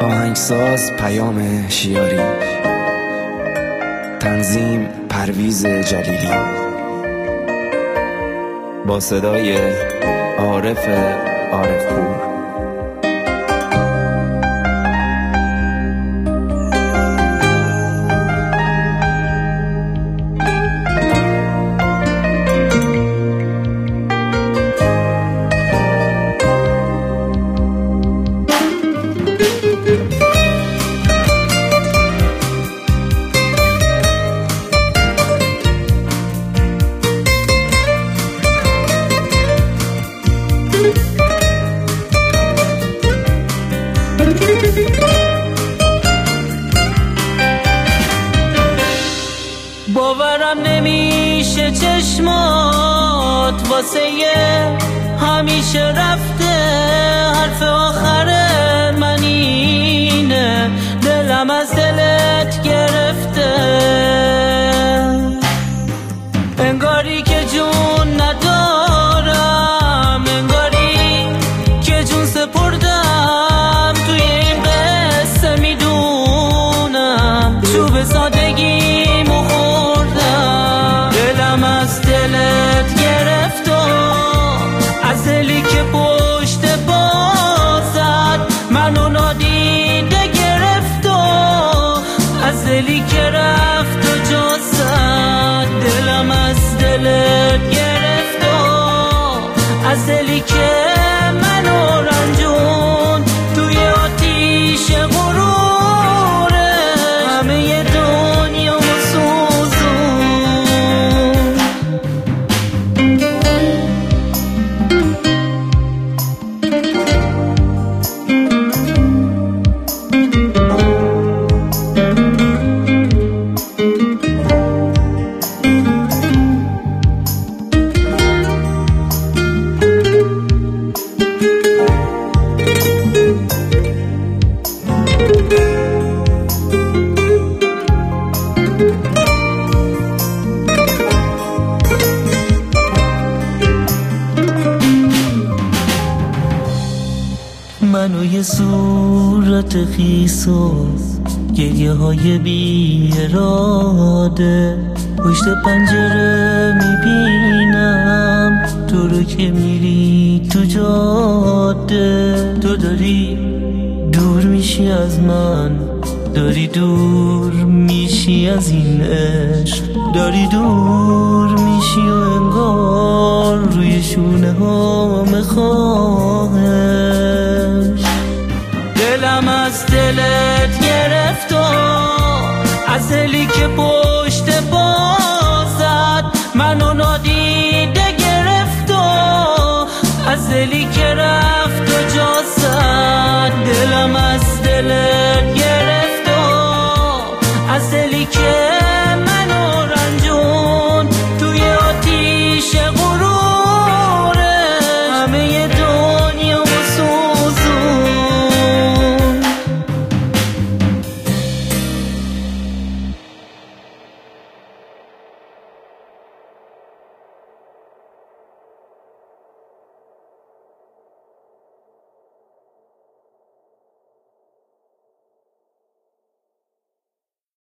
آهنگساز پیام شیاری، تنظیم پرویز جلیلی، با صدای عارف عارفپور. باورم نمیشه چشمات واسه همیشه رفته، حرف آخر من اینه، دلم از دلت گرفته، انگاری که جون ندارم، انگاری که جون سپردم، توی این قصه میدونم چوب سادگیمو خوردم، دلم از دلت گرفت و از دلی که پشت بازت منو نادیده گرفت و از دلی که رفت و جا زد، دلم از دلت گرفت و از دلی که منو رنجون، توی آتیش غروره همه دنیا و سوزون. منو یه صورت خیس و گریه های بی اراده، پشت پنجره میبینم تو رو که میری تو جاده، تو داری دور میشی از من، داری دور میشی از این عشق، داری دور میشی و انگار روی شونه ها میخواه